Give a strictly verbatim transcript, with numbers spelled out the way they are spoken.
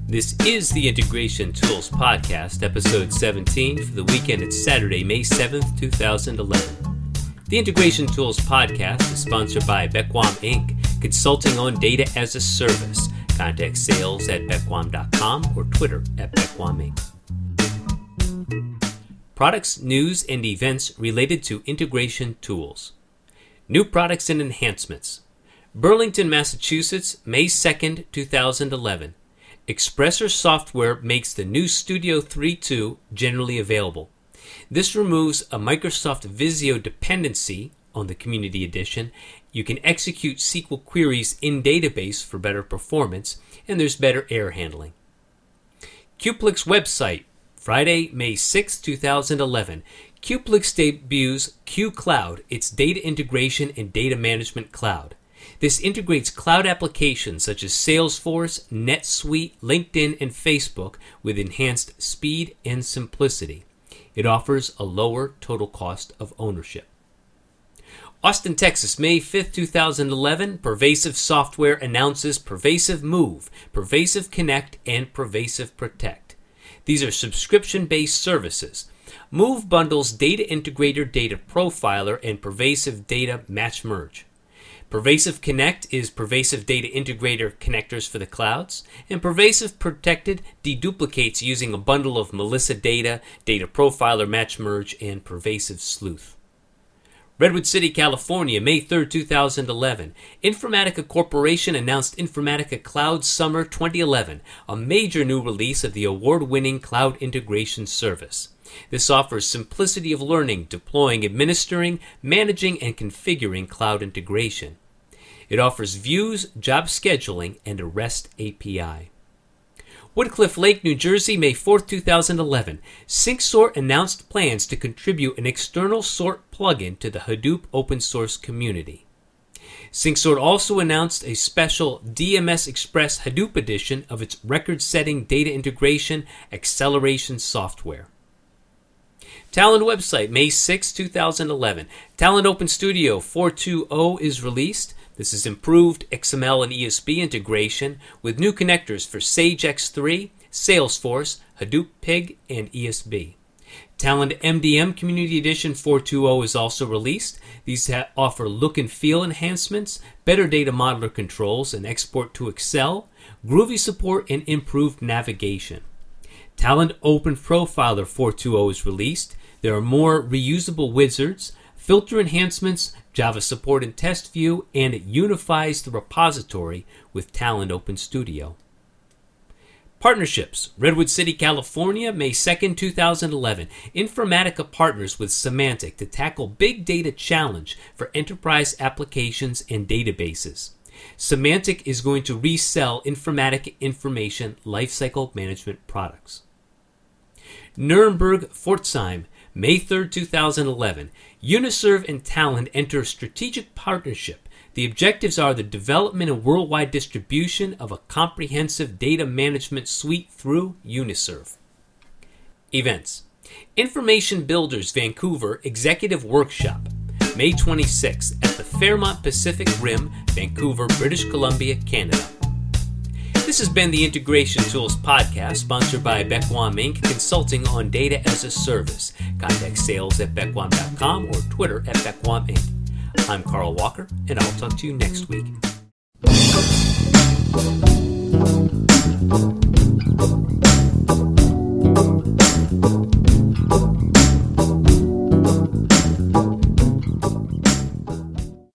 This is the Integration Tools Podcast, episode seventeen, for the weekend. It's Saturday, May seventh, two thousand eleven. The Integration Tools Podcast is sponsored by Bequam Incorporated, consulting on data as a service. Contact sales at bequam dot com or Twitter at Bequam Incorporated. Products, news, and events related to integration tools. New products and enhancements. Burlington, Massachusetts, May second, two thousand eleven. Expressor Software makes the new Studio three point two generally available. This removes a Microsoft Visio dependency on the Community Edition. You can execute S Q L queries in database for better performance, and there's better error handling. Qplix website, Friday, May sixth, two thousand eleven. Qplix debuts QCloud, its data integration and data management cloud. This integrates cloud applications such as Salesforce, NetSuite, LinkedIn, and Facebook with enhanced speed and simplicity. It offers a lower total cost of ownership. Austin, Texas, May fifth, two thousand eleven. Pervasive Software announces Pervasive Move, Pervasive Connect, and Pervasive Protect. These are subscription-based services. Move bundles Data Integrator, Data Profiler, and Pervasive Data Match Merge. Pervasive Connect is Pervasive Data Integrator connectors for the clouds, and Pervasive Protected deduplicates using a bundle of Melissa Data, Data Profiler, Match Merge, and Pervasive Sleuth. Redwood City, California, May third, two thousand eleven. Informatica Corporation announced Informatica Cloud Summer twenty eleven, a major new release of the award-winning cloud integration service. This offers simplicity of learning, deploying, administering, managing, and configuring cloud integration. It offers views, job scheduling, and a REST A P I. Woodcliff Lake, New Jersey, May fourth, two thousand eleven. SyncSort announced plans to contribute an external sort plugin to the Hadoop open source community. SyncSort also announced a special D M S Express Hadoop edition of its record-setting data integration acceleration software. Talend website, May sixth, two thousand eleven. Talend Open Studio four point two zero is released. This is improved X M L and E S B integration with new connectors for Sage X three, Salesforce, Hadoop Pig, and E S B. Talend M D M Community Edition four point two zero is also released. These ha- offer look and feel enhancements, better data modeler controls and export to Excel, Groovy support, and improved navigation. Talend Open Profiler four point two zero is released. There are more reusable wizards, filter enhancements, Java support and test view, and it unifies the repository with Talend Open Studio. Partnerships. Redwood City, California, May second, two thousand eleven. Informatica partners with Symantec to tackle Big Data Challenge for enterprise applications and databases. Symantec is going to resell Informatica Information Lifecycle Management products. Nuremberg Pforzheim, May third, two thousand eleven. Uniserve and Talend enter a strategic partnership. The objectives are the development and worldwide distribution of a comprehensive data management suite through Uniserve. Events. Information Builders Vancouver Executive Workshop, May twenty-sixth at the Fairmont Pacific Rim, Vancouver, British Columbia, Canada. This has been the Integration Tools Podcast, sponsored by Bequam Incorporated, consulting on data as a service. Contact sales at bequam dot com or Twitter at Bequam Incorporated. I'm Carl Walker, and I'll talk to you next week.